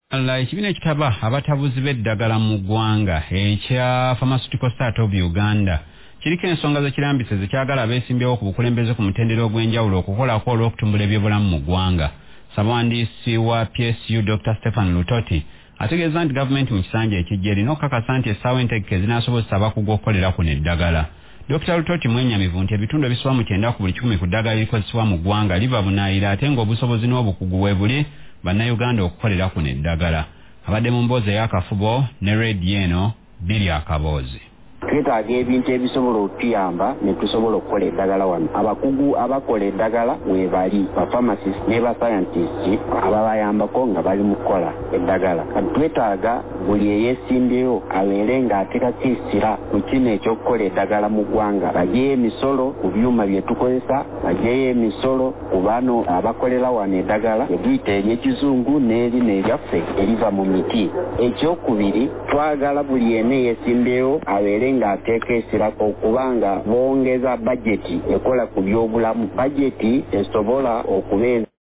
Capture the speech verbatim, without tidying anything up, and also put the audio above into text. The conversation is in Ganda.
Ekibiina ekitaba abatabuzi b'eddagala mu ggwanga ekya Pharmaceutical Startup Uganda kiriko ensonga z'ekirambise zekyagala abeesimbyewo ku bukulembeze ku mutendera ogw'enjawulo okukolako olw'okutumbula ebyobulamu mu ggwanga. Ssaabawandiisi wa P S U Doctor Stephen Lutoti ategeeza nti gavumenti mu kisanja ekijja erina okukakasa nti essaawa entegeke ezinaasobozesa abakugu okukolera kuno eddagala. Doctor Lutoti mwenyamivu nti ebitundu ebisoba mu kyenda ku buli kikumi ku ddagala erikozesebwa mu ggwanga liva bunaayira ate ng'obusobozi n'obukugu we buli bannayuganda okukolera kuno eddagala. Abadde mu mboozi ey'akafubo ne rediyo eno Billy Akaboozi. Twetaaga ebintu ebisobola okutuyamba ne tusobola okukola eddagala wano. Abakugu abakola eddagala we bali ba pharmacist ne ba scientist ababayambako nga bali mu kukola eddagala. Kati twetaaga buli eyeesimbyewo abeere ng'ateekako essira ku kino ekyokukola eddagala mu ggwanga. Bagyeyo emisolo ku byuma bye tukozesa, bagyeyo emisolo ku bano abakolera wano eddagala eduyita ery'ekizungu n'erino eryaffe eriva mu miti. Ekyokubiri, twagala buli yenna eyeesimbyewo abeere ng'ateeka essirako okubanga bongeza bajeti ekola ku byobulamu. Bajeti esobola okubeeza